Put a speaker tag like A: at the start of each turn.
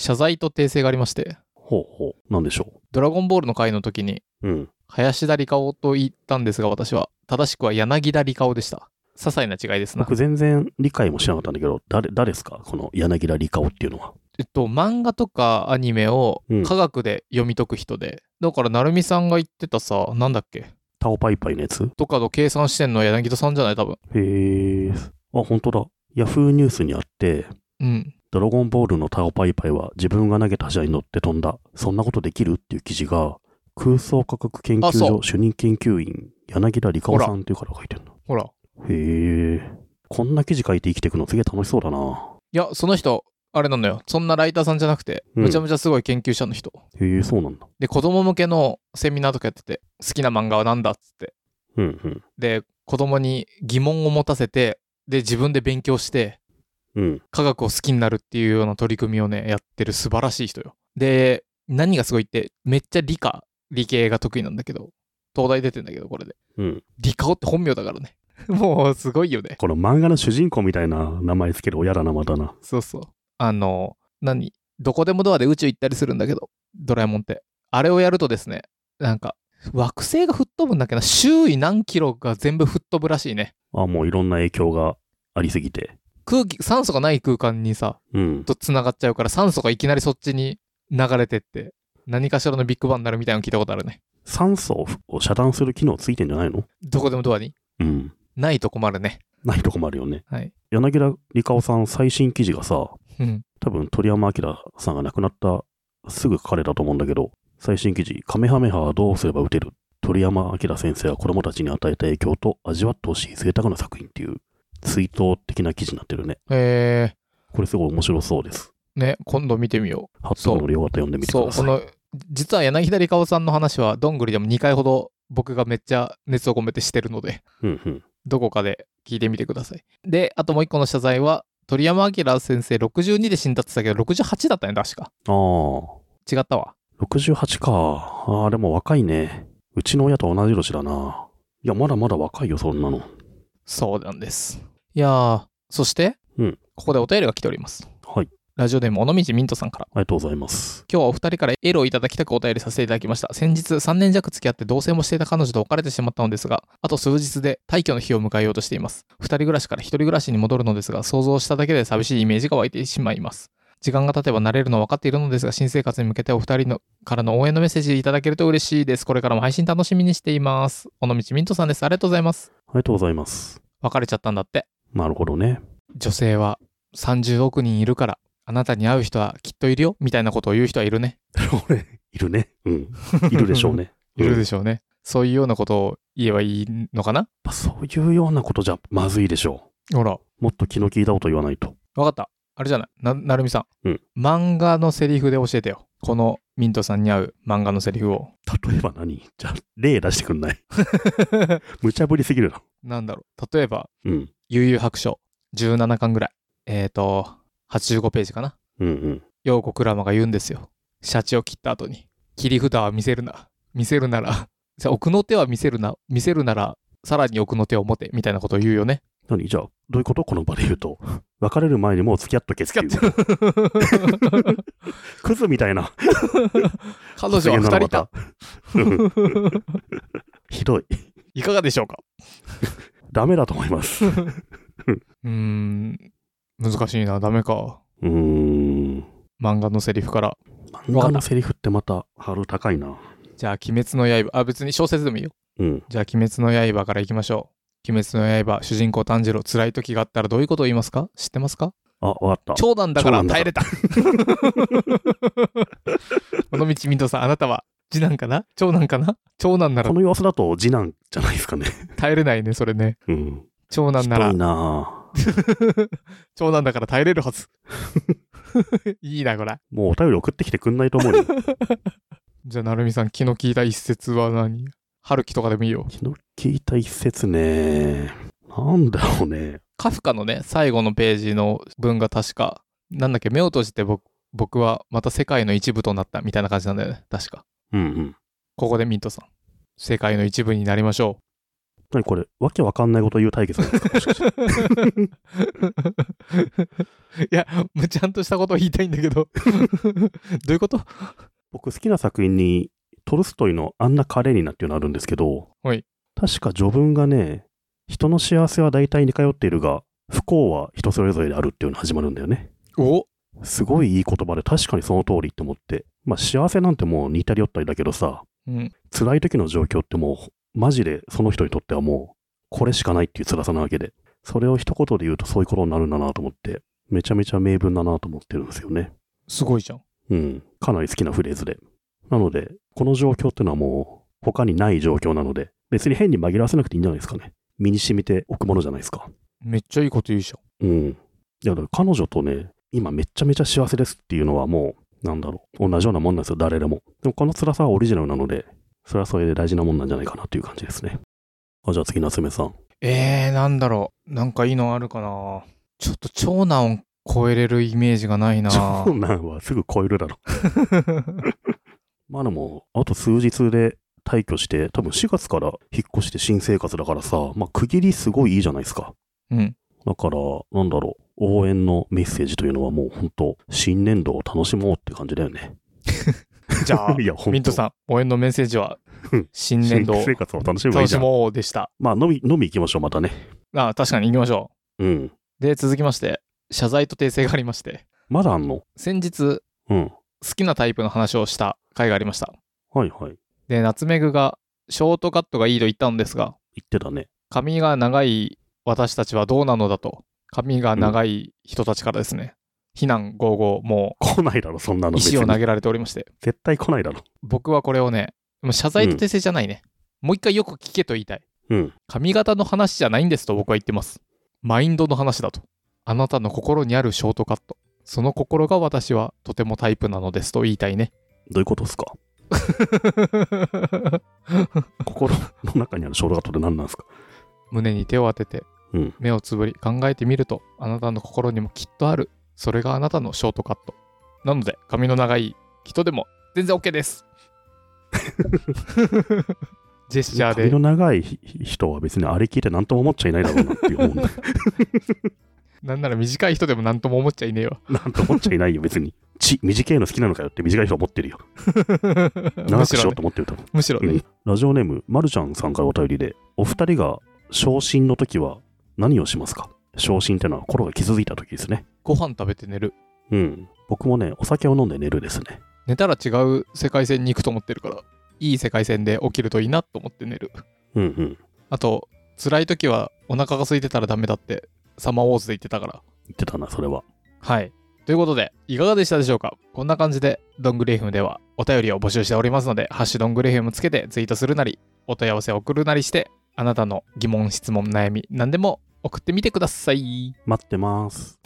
A: 謝罪と訂正がありまして。
B: ほうほう。なんでしょ
A: ドラゴンボールの回の時に、林田理香夫と言ったんですが、私は。正しくは柳田理香夫でした。些細な違いですな。
B: 僕全然理解もしなかったんだけど、誰ですかこの柳田理香夫っていうのは。
A: 漫画とかアニメを科学で読み解く人で、だから成美さんが言ってたさ、なんだっけ、
B: タオパイパイのやつ
A: とかの計算してんのは柳田さんじゃない多分。
B: へえ。あ、本当だ。ヤフーニュースにあって、ドラゴンボールのタオパイパイは自分が投げた柱に乗って飛んだ。そんなことできるっていう記事が、空想科学研究所主任研究員、柳田理香夫さんっていう方が書いてるの。
A: ほら。
B: へえ。こんな記事書いて生きていくのすげえ楽しそうだな。
A: いや、その人、あれなのよ。そんなライターさんじゃなくて、むちゃむちゃすごい研究者の人。
B: へえ、そうなんだ。
A: で、子供向けのセミナーとかやってて、好きな漫画はなんだっつって。で、子供に疑問を持たせて、で、自分で勉強して、科学を好きになるっていうような取り組みをね、やってる素晴らしい人よ。で、何がすごいって、めっちゃ理系が得意なんだけど、東大出てんだけど、これで。理香って本名だからね。もうすごいよね。
B: この漫画の主人公みたいな名前つける親だな、またな。
A: そうそう。どこでもドアで宇宙行ったりするんだけど、ドラえもんって。あれをやるとですね、なんか、惑星が吹っ飛ぶんだっけな、周囲何キロが全部吹っ飛ぶらしいね。
B: あ、もういろんな影響がありすぎて。
A: 酸素がない空間にさ、と繋がっちゃうから、酸素がいきなりそっちに流れてって、何かしらのビッグバンになるみたいなの聞いたことあるね。
B: 酸素を遮断する機能ついてんじゃないの？
A: どこでもドアに？ないと困るね。
B: ないと困るよね。
A: はい。
B: 柳田理香夫さん最新記事がさ、多分鳥山明さんが亡くなったすぐ書かれたと思うんだけど、最新記事、カメハメハはどうすれば撃てる？鳥山明先生は子供たちに与えた影響と味わってほしい贅沢な作品っていう追悼的な記事になってるね。
A: へ
B: ー。これすごい面白そうです。
A: ね、今度見てみよう。
B: ハットのりよかったら読んでみてください。
A: そう、実は柳田理香夫さんの話はどんぐりでも2回ほど僕がめっちゃ熱を込めてしてるので、どこかで聞いてみてください。で、あともう一個の謝罪は、鳥山明先生62で死んだって言ったけど、68だったね、確か。違ったわ。
B: 68か。でも若いね。うちの親と同じ年だな。いや、まだまだ若いよ、そんなの。
A: そうなんです。いやー、そして、ここでお便りが来ております。
B: はい。
A: ラジオネーム、尾道ミントさんから。
B: ありがとうございます。
A: 今日はお二人からエールをいただきたくお便りさせていただきました。先日3年弱付き合って同棲もしていた彼女と別れてしまったのですが、あと数日で退去の日を迎えようとしています。二人暮らしから一人暮らしに戻るのですが、想像しただけで寂しいイメージが湧いてしまいます。時間が経てば慣れるのは分かっているのですが、新生活に向けてお二人からの応援のメッセージいただけると嬉しいです。これからも配信楽しみにしています。尾道ミントさんです。ありがとうございます。
B: ありがとうございます。
A: 別れちゃったんだって。な
B: るほどね。
A: 女性は30億人いるから、あなたに会う人はきっといるよみたいなことを言う人はいるね。
B: いるね。いるでしょうね。
A: いるでしょうね。そういうようなことを言えばいいのかな？
B: そういうようなことじゃまずいでしょう。
A: ほら。
B: もっと気の利いたこと言わないと。
A: わかった。あれじゃない。なるみさん。漫画のセリフで教えてよ。このミントさんに合う漫画のセリフを。
B: 例えば何？じゃあ、例出してくんない？無茶ぶりすぎるな。
A: なんだろう。例えば、悠々白書。17巻ぐらい。85ページかな。陽子クラマが言うんですよ。シャチを切った後に。切り札は見せるな。見せるなら、奥の手は見せるな。見せるなら、さらに奥の手を持て。みたいなことを言うよね。
B: 何？じゃあ、どういうこと？この場で言うと。別れる前にもう付き合っとけっていう。クズみたいな。
A: 彼女は2人いた。
B: ひどい。
A: いかがでしょうか？
B: ダメだと思います。
A: 難しいな。ダメか。漫画のセリフから。
B: 漫画のセリフってまたハードル高いな。
A: じゃあ、鬼滅の刃。別に小説でもいいよ。じゃあ、鬼滅の刃からいきましょう。鬼滅の刃、主人公炭治郎、辛い時があったらどういうことを言いますか？知ってますか？
B: わかった。
A: 長男だから耐えれた。この道ミントさん、あなたは次男かな？長男かな？長男なら。
B: この様子だと次男じゃないですかね。
A: 耐えれないね、それね。長男なら。
B: ひどいな。
A: 長男だから耐えれるはず。いいな、これ。
B: もうお便り送ってきてくんないと思うよ。
A: じゃあ、なるみさん、気の利いた一節は何？春樹とかでもいいよ。
B: 気の利いた一節ね。なんだろうね。
A: カフカのね、最後のページの文が確か、なんだっけ、目を閉じて僕はまた世界の一部となったみたいな感じなんだよね。確か。ここでミントさん。世界の一部になりましょ
B: 何これ、わけわかんないこと言う対決なんですかもしかして。
A: いや、ちゃんとしたことを言いたいんだけど。どういうこと？
B: 僕好きな作品に、トルストイのアンナ・カレーニナっていうのあるんですけど、
A: はい。
B: 確か序文がね、人の幸せは大体似通っているが、不幸は人それぞれであるっていうのが始まるんだよね。
A: お、
B: すごいいい言葉で確かにその通りって思って。まあ幸せなんてもう似たり寄ったりだけどさ、辛い時の状況ってもうマジでその人にとってはもうこれしかないっていう辛さなわけで、それを一言で言うとそういうことになるんだなと思って、めちゃめちゃ名文だなと思ってるんですよね。
A: すごいじゃん。
B: うん。かなり好きなフレーズで。なので、この状況っていうのはもう他にない状況なので、別に変に紛らわせなくていいんじゃないですかね。身に染みておくものじゃないですか。
A: めっちゃいいこと言うじゃ
B: ん。うん。いや、だから彼女とね、今めちゃめちゃ幸せですっていうのはもう、なんだろう。同じようなもんなんですよ、誰でも。でもこの辛さはオリジナルなので、それはそれで大事なもんなんじゃないかなという感じですね。じゃあ次、夏目さん。
A: なんだろう。なんかいいのあるかな。ちょっと長男を超えれるイメージがないな。
B: 長男はすぐ超えるだろ。まあでも、あと数日で退去して、多分4月から引っ越して新生活だからさ、まあ区切りすごいいいじゃないですか。
A: うん。
B: だから、なんだろう。応援のメッセージというのはもう本当新年度を楽しもうって感じだよね。
A: じゃあ、ミントさん、応援のメッセージは、新年度
B: 新生活を楽しめばいいじゃん。
A: 楽しもうでした。
B: まあ飲み行きましょう、またね。
A: 確かに行きましょ
B: う。うん。
A: で、続きまして、謝罪と訂正がありまして。
B: まだあんの？
A: 先日、好きなタイプの話をした回がありました。
B: はいはい。
A: で、夏目ぐが、ショートカットがいいと言ったんですが、
B: 言ってたね。
A: 髪が長い私たちはどうなのだと、髪が長い人たちからですね、非難合々、も
B: う来ないだろ、そんなの。
A: 石を投げられておりまして。
B: 絶対来ないだろ。
A: 僕はこれをね、もう謝罪と訂正じゃないね。もう一回よく聞けと言いたい。髪型の話じゃないんですと僕は言ってます。マインドの話だと。あなたの心にあるショートカット。その心が私はとてもタイプなのですと言いたいね。
B: どういうことですか？心の中にあるショートカットって何なんですか？
A: 胸に手を当てて、目をつぶり考えてみると、あなたの心にもきっとある。それがあなたのショートカット。なので、髪の長い人でも全然 OK です。ジェスチャーで。
B: 髪の長い人は別にあれ聞いて何とも思っちゃいないだろうなっていう思うんだ。
A: なんなら短い人でも何とも思っちゃいねえわ。
B: なんと思っちゃいないよ、別に。短いの好きなのかよって短い人は思ってるよ。長くしようと思ってると思う。
A: むしろね。
B: ラジオネーム、まるちゃんさんからお便りで、お二人が昇進の時は何をしますか？昇進ってのは心が傷ついた時ですね。
A: ご飯食べて寝る。
B: 僕もね、お酒を飲んで寝るですね。
A: 寝たら違う世界線に行くと思ってるから、いい世界線で起きるといいなと思って寝る。あと、辛い時はお腹が空いてたらダメだって、サマーウォーズで言ってたから。
B: 言ってたな、それは。
A: はい。ということで、いかがでしたでしょうか？こんな感じで、どんぐり FM ではお便りを募集しておりますので、ハッシュどんぐり FM つけてツイートするなり、お問い合わせを送るなりして、あなたの疑問、質問、悩み、何でも送ってみてください。
B: 待ってます。